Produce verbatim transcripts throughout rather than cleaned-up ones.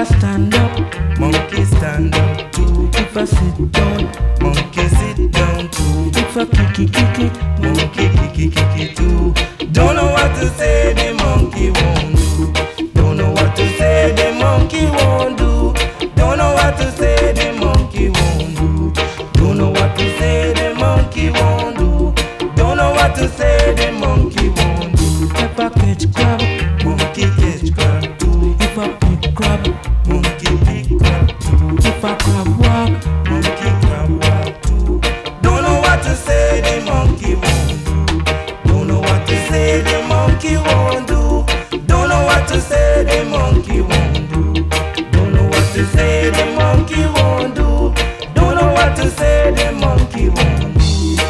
I stand up, monkey stand up too. if I sit down, Monkey sit down too. if I kick it, kick it, Monkey kick it, kick it too. Don't know what to say, the monkey won't do. Don't know what to say, the monkey won't do. Don't know what to say, the monkey won't do. Don't know what to say, the monkey won't do. Don't know what to say, the monkey won't do. if I catch crab, Monkey catch crab too. if I pick crab, Monkey pick crab too. if I crab walk, Monkey crab walk too. Don't know what to say, the monkey won't do. Don't know what to say, the monkey won't do. Don't know what to say, the monkey won't do. Don't know what to say, the monkey won't do. Don't know what to say, the monkey won't do.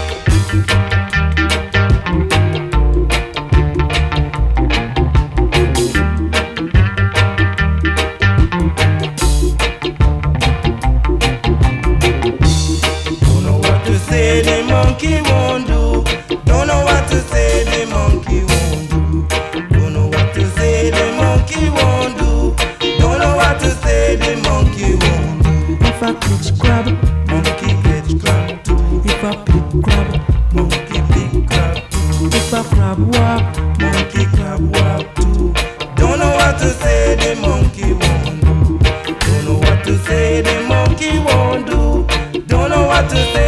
Don't know what to say, the monkey won't do. Don't know what to say, the monkey won't do. Don't know what to say, the monkey won't do. Don't know what to say, the monkey won't do. if I catch crab, Monkey catch crab too. if I pick crab, Monkey pick crab too. if I crab walk, Monkey crab walk too. Don't know what to say, the monkey won't do. Don't know what to say, the monkey won't do. Don't know what to say.